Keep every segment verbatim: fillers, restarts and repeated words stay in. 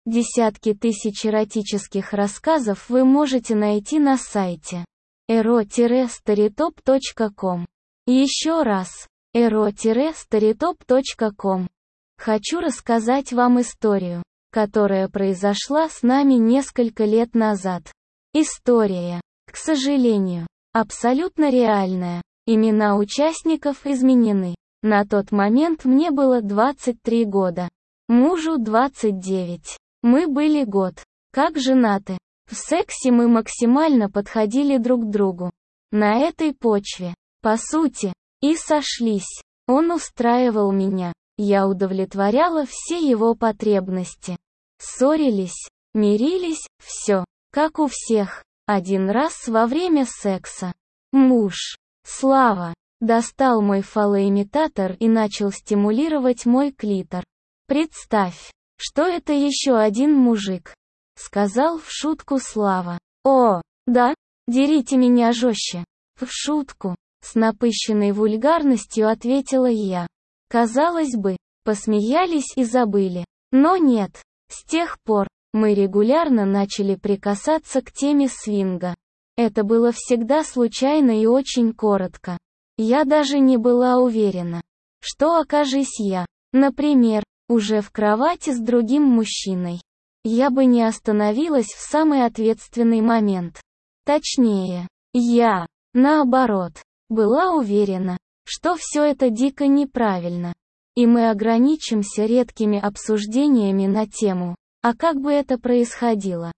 Десятки тысяч эротических рассказов вы можете найти на сайте эро старитоп точка ком. Еще раз, эро старитоп точка ком. Хочу рассказать вам историю, которая произошла с нами несколько лет назад. История, к сожалению, абсолютно реальная. Имена участников изменены. На тот момент мне было двадцать три года. Мужу двадцать девять. Мы были год как женаты. В сексе мы максимально подходили друг к другу. На этой почве, по сути, и сошлись. Он устраивал меня, я удовлетворяла все его потребности. Ссорились, мирились, все, как у всех. Один раз во время секса. Муж, Слава, достал мой фалоимитатор и начал стимулировать мой клитор. Представь, что это еще один мужик, сказал в шутку Слава. О, да, дерите меня жестче. В шутку, с напыщенной вульгарностью ответила я. Казалось бы, посмеялись и забыли. Но нет, с тех пор, мы регулярно начали прикасаться к теме свинга. Это было всегда случайно и очень коротко. Я даже не была уверена, что окажись я, например, уже в кровати с другим мужчиной. Я бы не остановилась в самый ответственный момент. Точнее, я, наоборот, была уверена, что все это дико неправильно. И мы ограничимся редкими обсуждениями на тему, а как бы это происходило.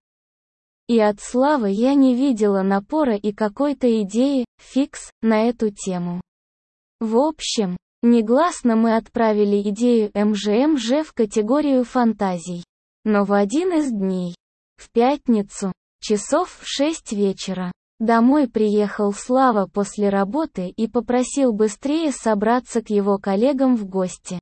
И от Славы я не видела напора и какой-то идеи, фикс, на эту тему. В общем, негласно мы отправили идею эм жэ эм жэ в категорию фантазий. Но в один из дней, в пятницу, часов в шесть вечера, домой приехал Слава после работы и попросил быстрее собраться к его коллегам в гости.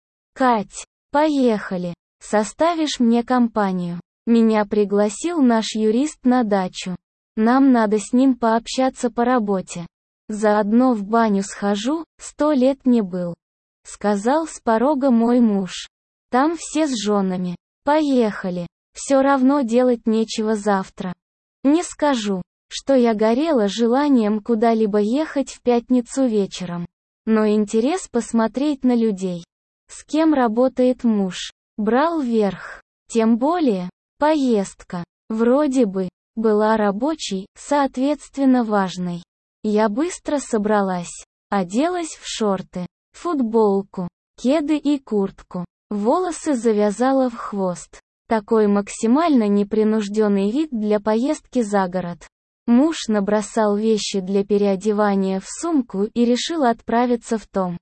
«Кать, поехали, составишь мне компанию?» Меня пригласил наш юрист на дачу. Нам надо с ним пообщаться по работе. Заодно в баню схожу, сто лет не был. Сказал с порога мой муж. Там все с женами. Поехали. Все равно делать нечего завтра. Не скажу, что я горела желанием куда-либо ехать в пятницу вечером. Но интерес посмотреть на людей, с кем работает муж, брал верх. Тем более, поездка, вроде бы, была рабочей, соответственно важной. Я быстро собралась, оделась в шорты, футболку, кеды и куртку. Волосы завязала в хвост. Такой максимально непринужденный вид для поездки за город. Муж набросал вещи для переодевания в сумку и решил отправиться в том,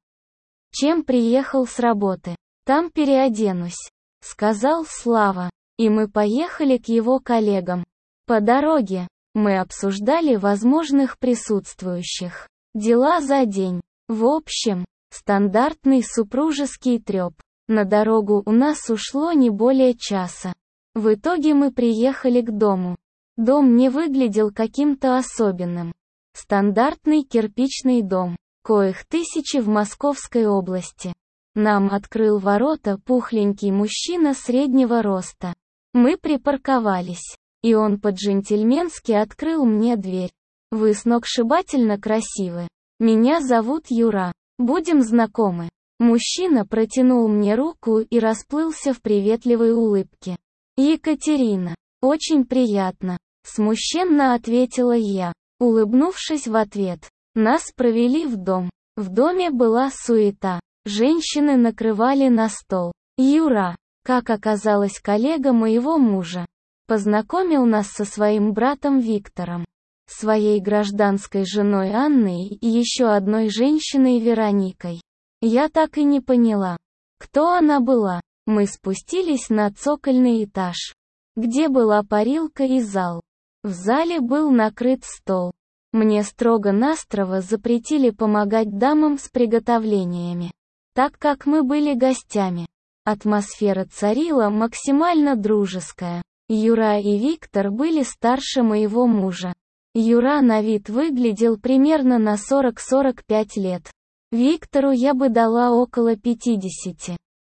чем приехал с работы. Там переоденусь, сказал Слава. И мы поехали к его коллегам. По дороге, мы обсуждали возможных присутствующих. Дела за день. В общем, стандартный супружеский трёп. На дорогу у нас ушло не более часа. В итоге мы приехали к дому. Дом не выглядел каким-то особенным. Стандартный кирпичный дом, коих тысячи в Московской области. Нам открыл ворота пухленький мужчина среднего роста. Мы припарковались, и он по-джентльменски открыл мне дверь. Вы сногсшибательно красивы. Меня зовут Юра. Будем знакомы. Мужчина протянул мне руку и расплылся в приветливой улыбке. Екатерина. Очень приятно. Смущенно ответила я, улыбнувшись в ответ. Нас провели в дом. В доме была суета. Женщины накрывали на стол. Юра, как оказалось, коллега моего мужа, познакомил нас со своим братом Виктором, своей гражданской женой Анной и еще одной женщиной Вероникой. Я так и не поняла, кто она была. Мы спустились на цокольный этаж, где была парилка и зал. В зале был накрыт стол. Мне строго-настрого запретили помогать дамам с приготовлениями, так как мы были гостями. Атмосфера царила максимально дружеская. Юра и Виктор были старше моего мужа. Юра на вид выглядел примерно на сорок-сорок пять лет. Виктору я бы дала около пятидесяти.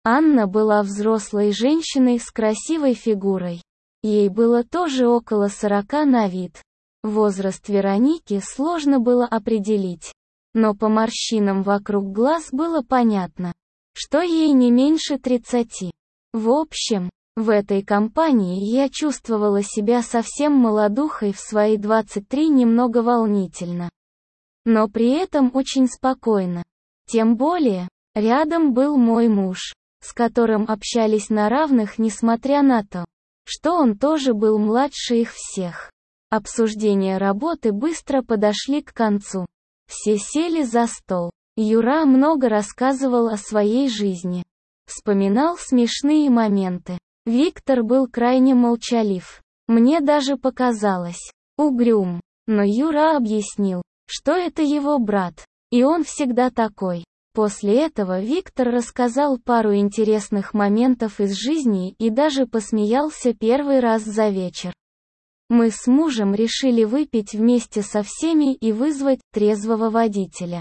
Анна была взрослой женщиной с красивой фигурой. Ей было тоже около сорока на вид. Возраст Вероники сложно было определить, но по морщинам вокруг глаз было понятно, что ей не меньше тридцати. В общем, в этой компании я чувствовала себя совсем молодухой в свои двадцать три, немного волнительно, но при этом очень спокойно. Тем более, рядом был мой муж, с которым общались на равных, несмотря на то, что он тоже был младше их всех. Обсуждения работы быстро подошли к концу. Все сели за стол. Юра много рассказывал о своей жизни. Вспоминал смешные моменты. Виктор был крайне молчалив. Мне даже показалось, угрюм. Но Юра объяснил, что это его брат, и он всегда такой. После этого Виктор рассказал пару интересных моментов из жизни и даже посмеялся первый раз за вечер. Мы с мужем решили выпить вместе со всеми и вызвать трезвого водителя.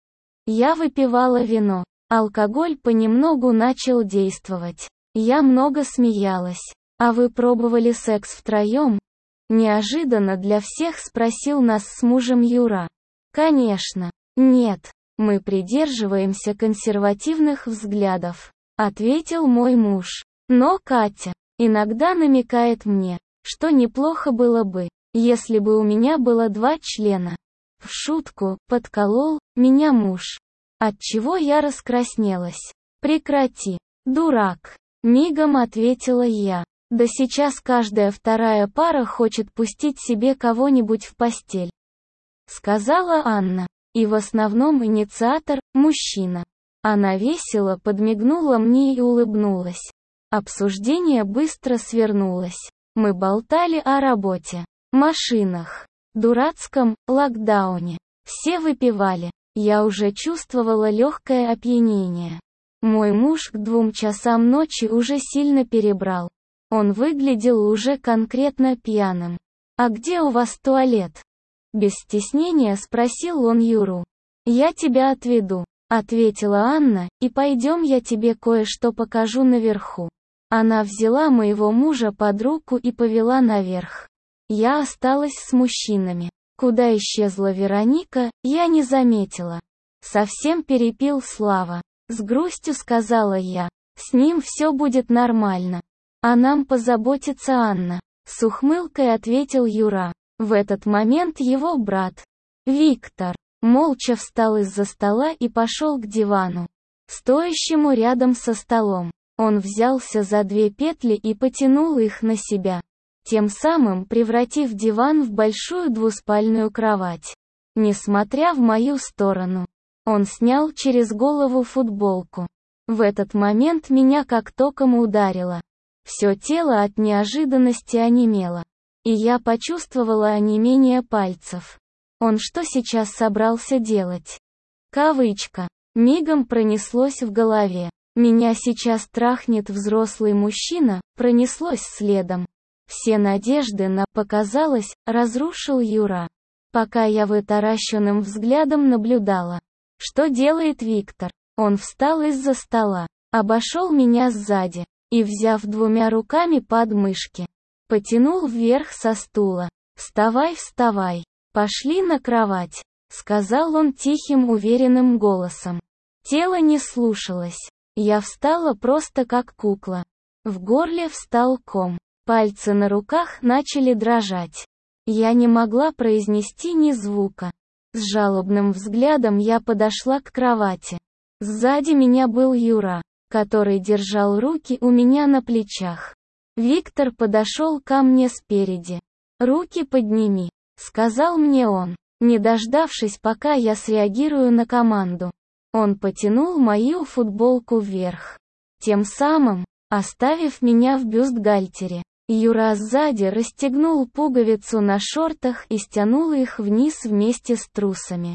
Я выпивала вино. Алкоголь понемногу начал действовать. Я много смеялась. «А вы пробовали секс втроем?» Неожиданно для всех спросил нас с мужем Юра. «Конечно. Нет. Мы придерживаемся консервативных взглядов», ответил мой муж. «Но Катя иногда намекает мне, что неплохо было бы, если бы у меня было два члена». В шутку подколол меня муж. Отчего я раскраснелась. «Прекрати, дурак», мигом ответила я. «Да сейчас каждая вторая пара хочет пустить себе кого-нибудь в постель», сказала Анна. И в основном инициатор – мужчина. Она весело подмигнула мне и улыбнулась. Обсуждение быстро свернулось. Мы болтали о работе, машинах, дурацком локдауне. Все выпивали. Я уже чувствовала легкое опьянение. Мой муж к двум часам ночи уже сильно перебрал. Он выглядел уже конкретно пьяным. «А где у вас туалет?» Без стеснения спросил он Юру. «Я тебя отведу», ответила Анна, «и пойдем, я тебе кое-что покажу наверху». Она взяла моего мужа под руку и повела наверх. Я осталась с мужчинами. Куда исчезла Вероника, я не заметила. Совсем перепил Слава. С грустью сказала я. С ним все будет нормально. А нам позаботится Анна. С ухмылкой ответил Юра. В этот момент его брат, Виктор, молча встал из-за стола и пошел к дивану, стоящему рядом со столом. Он взялся за две петли и потянул их на себя, тем самым превратив диван в большую двуспальную кровать. Несмотря в мою сторону, он снял через голову футболку. В этот момент меня как током ударило. Все тело от неожиданности онемело, и я почувствовала онемение пальцев. Он что сейчас собрался делать? Кавычка. Мигом пронеслось в голове. Меня сейчас трахнет взрослый мужчина, пронеслось следом. Все надежды на «показалось» разрушил Юра. Пока я вытаращенным взглядом наблюдала, что делает Виктор. Он встал из-за стола, обошел меня сзади и, взяв двумя руками под мышки, потянул вверх со стула. «Вставай, вставай, пошли на кровать», сказал он тихим уверенным голосом. Тело не слушалось. Я встала просто как кукла. В горле встал ком. Пальцы на руках начали дрожать. Я не могла произнести ни звука. С жалобным взглядом я подошла к кровати. Сзади меня был Юра, который держал руки у меня на плечах. Виктор подошел ко мне спереди. «Руки подними», — сказал мне он, не дождавшись, пока я среагирую на команду. Он потянул мою футболку вверх, тем самым оставив меня в бюстгальтере. Юра сзади расстегнул пуговицу на шортах и стянул их вниз вместе с трусами.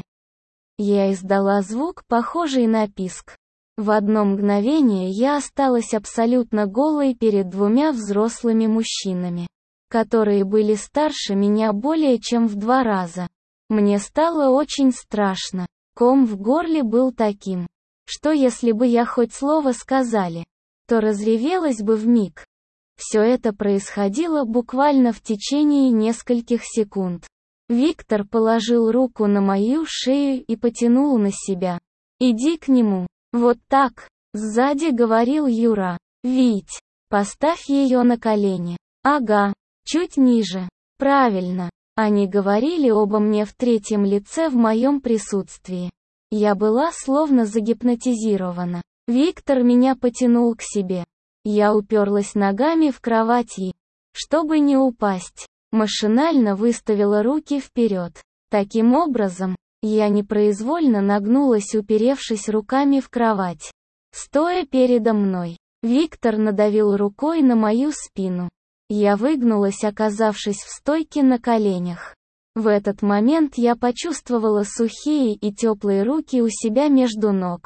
Я издала звук, похожий на писк. В одно мгновение я осталась абсолютно голой перед двумя взрослыми мужчинами, которые были старше меня более чем в два раза. Мне стало очень страшно. Ком в горле был таким, что если бы я хоть слово сказали, что разревелась бы вмиг. Все это происходило буквально в течение нескольких секунд. Виктор положил руку на мою шею и потянул на себя. «Иди к нему. Вот так», — сзади говорил Юра. «Вить, поставь ее на колени». «Ага, чуть ниже». «Правильно». Они говорили обо мне в третьем лице в моем присутствии. Я была словно загипнотизирована. Виктор меня потянул к себе. Я уперлась ногами в кровать и, чтобы не упасть, машинально выставила руки вперед. Таким образом, я непроизвольно нагнулась, уперевшись руками в кровать. Стоя передо мной, Виктор надавил рукой на мою спину. Я выгнулась, оказавшись в стойке на коленях. В этот момент я почувствовала сухие и теплые руки у себя между ног.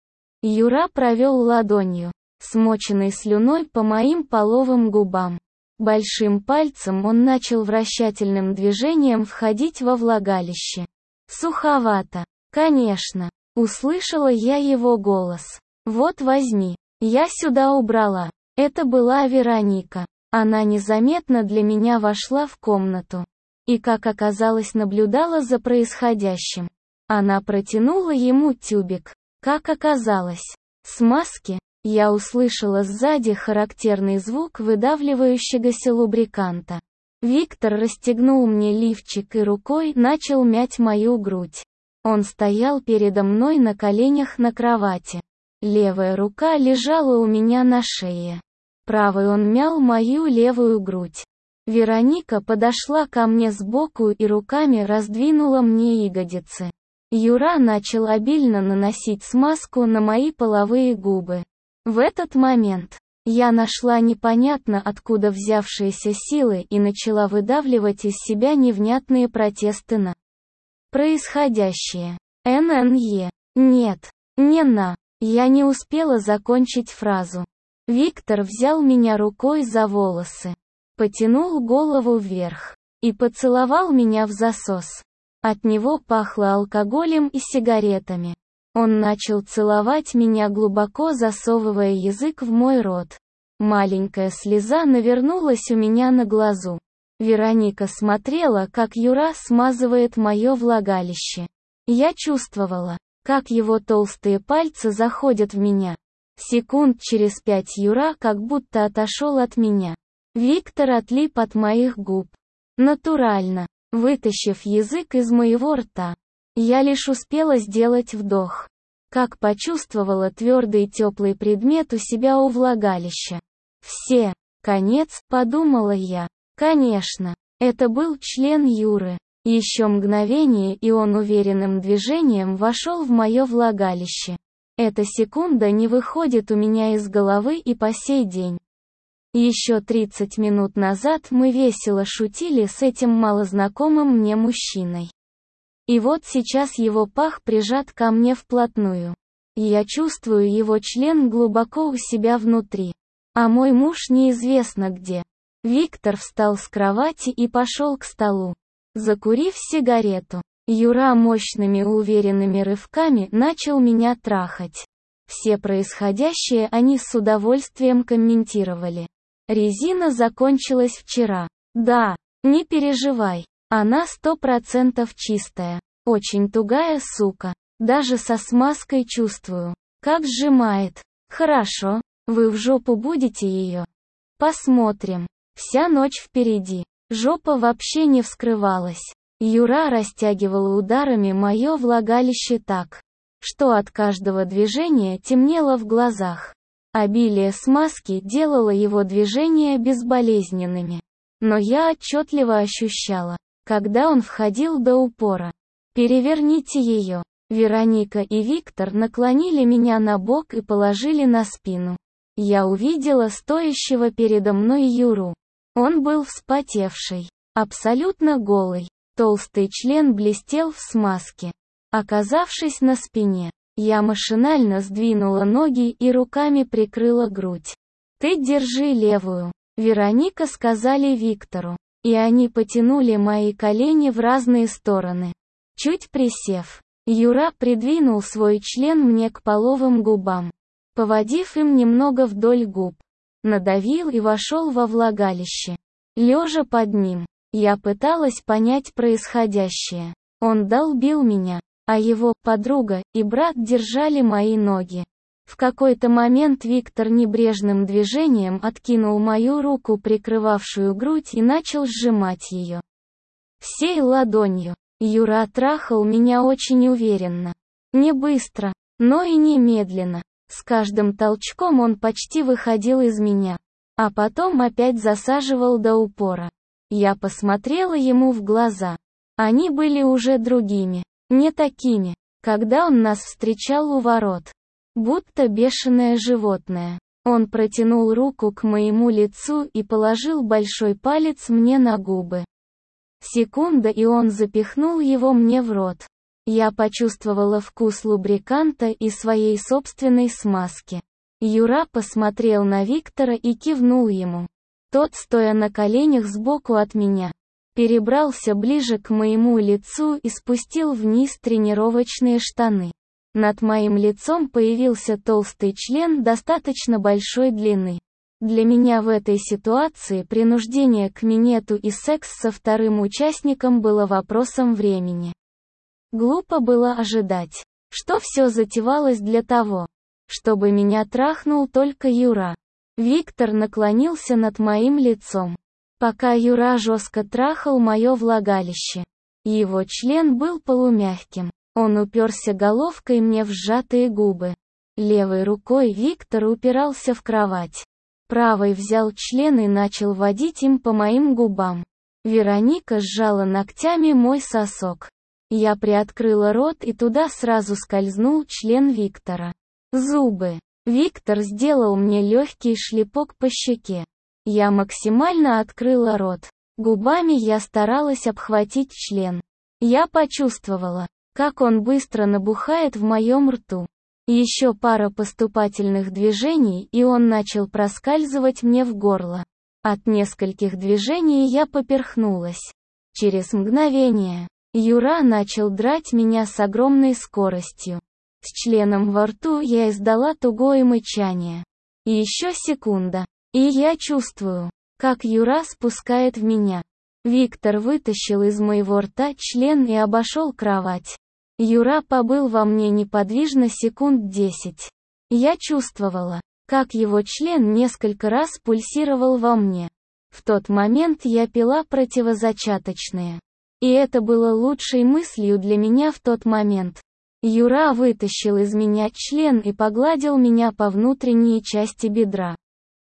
Юра провел ладонью, смоченной слюной, по моим половым губам. Большим пальцем он начал вращательным движением входить во влагалище. Суховато. Конечно. Услышала я его голос. «Вот возьми». Я сюда убрала. Это была Вероника. Она незаметно для меня вошла в комнату. И, как оказалось, наблюдала за происходящим. Она протянула ему тюбик. Как оказалось, смазки. Я услышала сзади характерный звук выдавливающегося лубриканта. Виктор расстегнул мне лифчик и рукой начал мять мою грудь. Он стоял передо мной на коленях на кровати. Левая рука лежала у меня на шее. Правой он мял мою левую грудь. Вероника подошла ко мне сбоку и руками раздвинула мне ягодицы. Юра начал обильно наносить смазку на мои половые губы. В этот момент я нашла непонятно откуда взявшиеся силы и начала выдавливать из себя невнятные протесты на происходящее. эн-эн-е. Нет, не на. Я не успела закончить фразу. Виктор взял меня рукой за волосы, потянул голову вверх и поцеловал меня в засос. От него пахло алкоголем и сигаретами. Он начал целовать меня, глубоко засовывая язык в мой рот. Маленькая слеза навернулась у меня на глазу. Вероника смотрела, как Юра смазывает мое влагалище. Я чувствовала, как его толстые пальцы заходят в меня. Секунд через пять Юра как будто отошел от меня. Виктор отлип от моих губ. Натурально, вытащив язык из моего рта. Я лишь успела сделать вдох. Как почувствовала твердый теплый предмет у себя у влагалища. Все. Конец, подумала я. Конечно, это был член Юры. Еще мгновение, и он уверенным движением вошел в мое влагалище. Эта секунда не выходит у меня из головы и по сей день. Еще тридцать минут назад мы весело шутили с этим малознакомым мне мужчиной. И вот сейчас его пах прижат ко мне вплотную. Я чувствую его член глубоко у себя внутри. А мой муж неизвестно где. Виктор встал с кровати и пошел к столу. Закурив сигарету, Юра мощными уверенными рывками начал меня трахать. Все происходящее они с удовольствием комментировали. Резина закончилась вчера. Да, не переживай. Она сто процентов чистая. Очень тугая сука. Даже со смазкой чувствую, как сжимает. Хорошо, вы в жопу будете ее? Посмотрим. Вся ночь впереди. Жопа вообще не вскрывалась. Юра растягивал ударами мое влагалище так, что от каждого движения темнело в глазах. Обилие смазки делало его движения безболезненными. Но я отчетливо ощущала, когда он входил до упора. «Переверните ее». Вероника и Виктор наклонили меня на бок и положили на спину. Я увидела стоящего передо мной Юру. Он был вспотевший, абсолютно голый. Толстый член блестел в смазке. Оказавшись на спине, я машинально сдвинула ноги и руками прикрыла грудь. «Ты держи левую», — Вероника сказали Виктору. И они потянули мои колени в разные стороны. Чуть присев, Юра придвинул свой член мне к половым губам. поводив им немного вдоль губ. Надавил и вошел во влагалище. Лежа под ним, я пыталась понять происходящее. Он долбил меня, а его подруга и брат держали мои ноги. В какой-то момент Виктор небрежным движением откинул мою руку, прикрывавшую грудь, и начал сжимать ее всей ладонью. Юра трахал меня очень уверенно. Не быстро, но и не медленно. С каждым толчком он почти выходил из меня, а потом опять засаживал до упора. Я посмотрела ему в глаза. Они были уже другими, не такими, когда он нас встречал у ворот. Будто бешеное животное. Он протянул руку к моему лицу и положил большой палец мне на губы. Секунда, и он запихнул его мне в рот. Я почувствовала вкус лубриканта и своей собственной смазки. Юра посмотрел на Виктора и кивнул ему. Тот, стоя на коленях сбоку от меня, перебрался ближе к моему лицу и спустил вниз тренировочные штаны. Над моим лицом появился толстый член достаточно большой длины. Для меня в этой ситуации принуждение к минету и секс со вторым участником было вопросом времени. Глупо было ожидать, что все затевалось для того, чтобы меня трахнул только Юра. Виктор наклонился над моим лицом, пока Юра жестко трахал мое влагалище. Его член был полумягким. Он уперся головкой мне в сжатые губы. Левой рукой Виктор упирался в кровать. Правой взял член и начал водить им по моим губам. Вероника сжала ногтями мой сосок. Я приоткрыла рот, и туда сразу скользнул член Виктора. Зубы. Виктор сделал мне легкий шлепок по щеке. Я максимально открыла рот. Губами я старалась обхватить член. Я почувствовала, как он быстро набухает в моем рту. Еще пара поступательных движений, и он начал проскальзывать мне в горло. От нескольких движений я поперхнулась. Через мгновение Юра начал драть меня с огромной скоростью. С членом во рту я издала тугое мычание. И еще секунда, и я чувствую, как Юра спускает в меня. Виктор вытащил из моего рта член и обошел кровать. Юра побыл во мне неподвижно секунд десять. Я чувствовала, как его член несколько раз пульсировал во мне. В тот момент я пила противозачаточные. И это было лучшей мыслью для меня в тот момент. Юра вытащил из меня член и погладил меня по внутренней части бедра.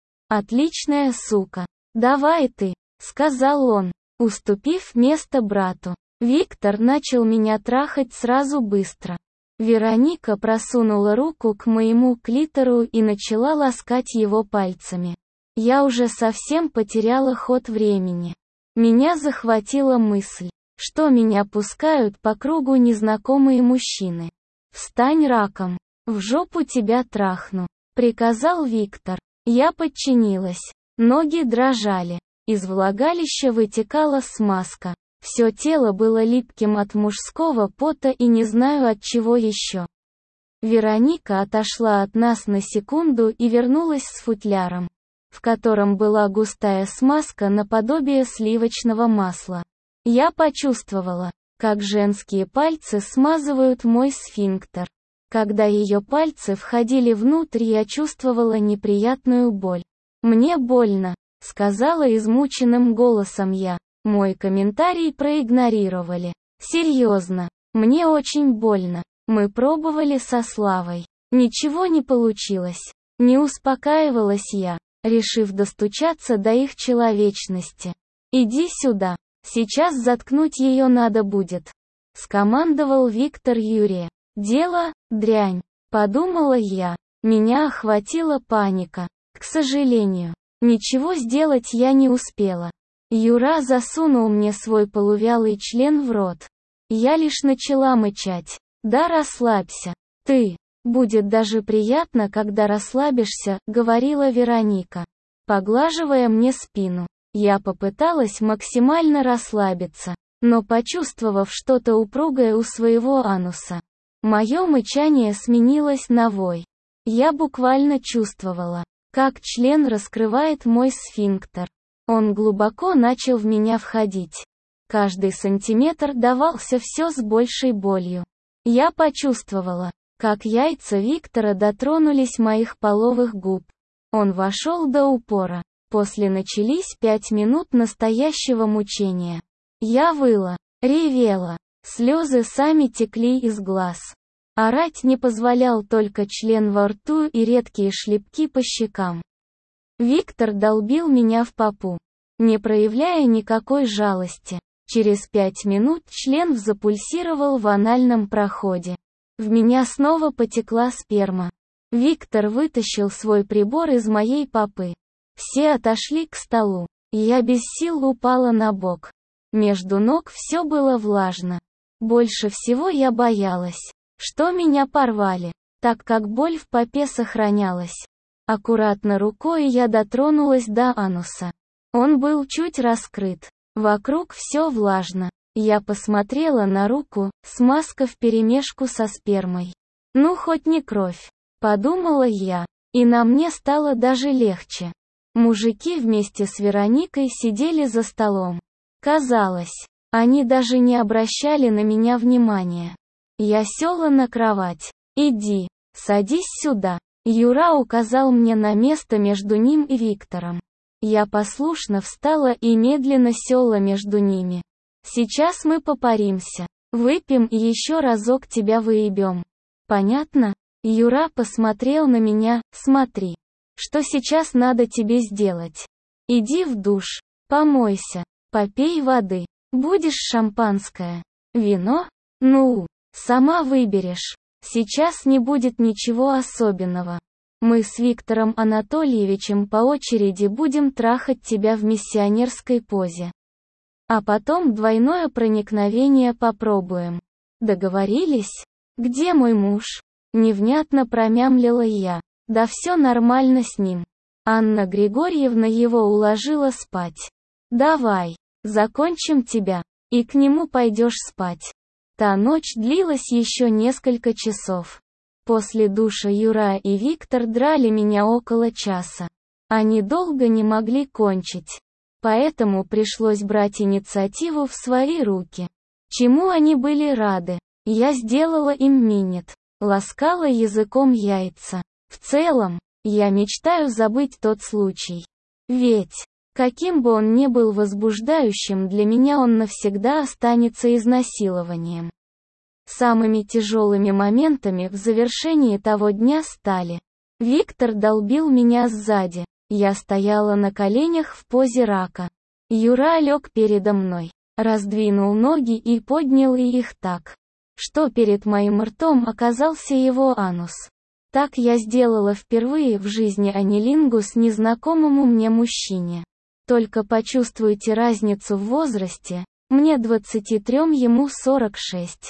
«Отличная сука. Давай ты», — сказал он, уступив место брату. Виктор начал меня трахать сразу быстро. Вероника просунула руку к моему клитору и начала ласкать его пальцами. Я уже совсем потеряла ход времени. Меня захватила мысль, что меня пускают по кругу незнакомые мужчины. «Встань раком, в жопу тебя трахну», — приказал Виктор. Я подчинилась. Ноги дрожали. Из влагалища вытекала смазка. Все тело было липким от мужского пота и не знаю от чего еще. Вероника отошла от нас на секунду и вернулась с футляром, в котором была густая смазка наподобие сливочного масла. Я почувствовала, как женские пальцы смазывают мой сфинктер. Когда ее пальцы входили внутрь, я чувствовала неприятную боль. «Мне больно», — сказала измученным голосом я. Мой комментарий проигнорировали. «Серьезно, мне очень больно. Мы пробовали со Славой. Ничего не получилось». Не успокаивалась я, решив достучаться до их человечности. «Иди сюда. Сейчас заткнуть ее надо будет», — скомандовал Виктор Юре. «Дело, дрянь», — подумала я. Меня охватила паника. К сожалению, ничего сделать я не успела. Юра засунул мне свой полувялый член в рот. Я лишь начала мычать. «Да расслабься. Ты. Будет даже приятно, когда расслабишься», — говорила Вероника, поглаживая мне спину. Я попыталась максимально расслабиться, но почувствовав что-то упругое у своего ануса, мое мычание сменилось на вой. Я буквально чувствовала, как член раскрывает мой сфинктер. Он глубоко начал в меня входить. Каждый сантиметр давался все с большей болью. Я почувствовала, как яйца Виктора дотронулись моих половых губ. Он вошел до упора. После начались пять минут настоящего мучения. Я выла, ревела, слезы сами текли из глаз. Орать не позволял только член во рту и редкие шлепки по щекам. Виктор долбил меня в попу, не проявляя никакой жалости. Через пять минут член запульсировал в анальном проходе. В меня снова потекла сперма. Виктор вытащил свой прибор из моей попы. Все отошли к столу. Я без сил упала на бок. Между ног все было влажно. Больше всего я боялась, что меня порвали, так как боль в попе сохранялась. Аккуратно рукой я дотронулась до ануса. Он был чуть раскрыт. Вокруг все влажно. Я посмотрела на руку, смазка вперемешку со спермой. Ну хоть не кровь, подумала я, и на мне стало даже легче. Мужики вместе с Вероникой сидели за столом. Казалось, они даже не обращали на меня внимания. Я села на кровать. «Иди, садись сюда». Юра указал мне на место между ним и Виктором. Я послушно встала и медленно села между ними. «Сейчас мы попаримся. Выпьем и еще разок тебя выебем. Понятно?» Юра посмотрел на меня. «Смотри, что сейчас надо тебе сделать. Иди в душ, помойся, попей воды. Будешь шампанское? Вино? Ну, сама выберешь. Сейчас не будет ничего особенного. Мы с Виктором Анатольевичем по очереди будем трахать тебя в миссионерской позе. А потом двойное проникновение попробуем. Договорились? Где мой муж?» Невнятно промямлила я. «Да все нормально с ним. Анна Григорьевна его уложила спать. Давай, закончим тебя, и к нему пойдешь спать». Та ночь длилась еще несколько часов. После душа Юра и Виктор драли меня около часа. Они долго не могли кончить. Поэтому пришлось брать инициативу в свои руки. Чему они были рады. Я сделала им минет. Ласкала языком яйца. В целом, я мечтаю забыть тот случай. Ведь, каким бы он ни был возбуждающим, для меня он навсегда останется изнасилованием. Самыми тяжелыми моментами в завершении того дня стали. Виктор долбил меня сзади. Я стояла на коленях в позе рака. Юра лег передо мной, раздвинул ноги и поднял их так, что перед моим ртом оказался его анус. Так я сделала впервые в жизни анилингус незнакомому мне мужчине. Только почувствуйте разницу в возрасте, мне двадцать три, ему сорок шесть.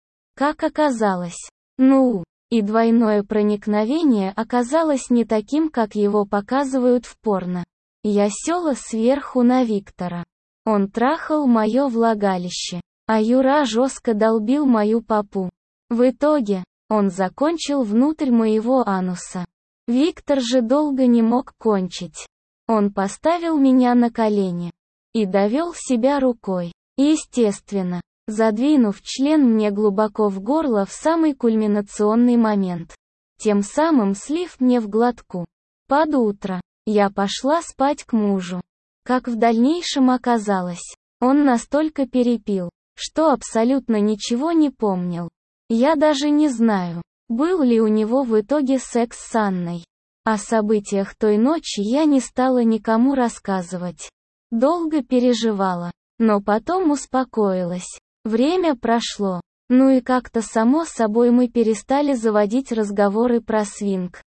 Как оказалось. Ну, и двойное проникновение оказалось не таким, как его показывают в порно. Я села сверху на Виктора. Он трахал мое влагалище, а Юра жестко долбил мою попу. В итоге, он закончил внутрь моего ануса. Виктор же долго не мог кончить. Он поставил меня на колени и довел себя рукой, естественно, задвинув член мне глубоко в горло в самый кульминационный момент, тем самым слив мне в глотку. Под утро я пошла спать к мужу. Как в дальнейшем оказалось, он настолько перепил, что абсолютно ничего не помнил. Я даже не знаю, был ли у него в итоге секс с Анной. О событиях той ночи я не стала никому рассказывать. Долго переживала, но потом успокоилась. Время прошло. Ну и как-то само собой мы перестали заводить разговоры про свинг.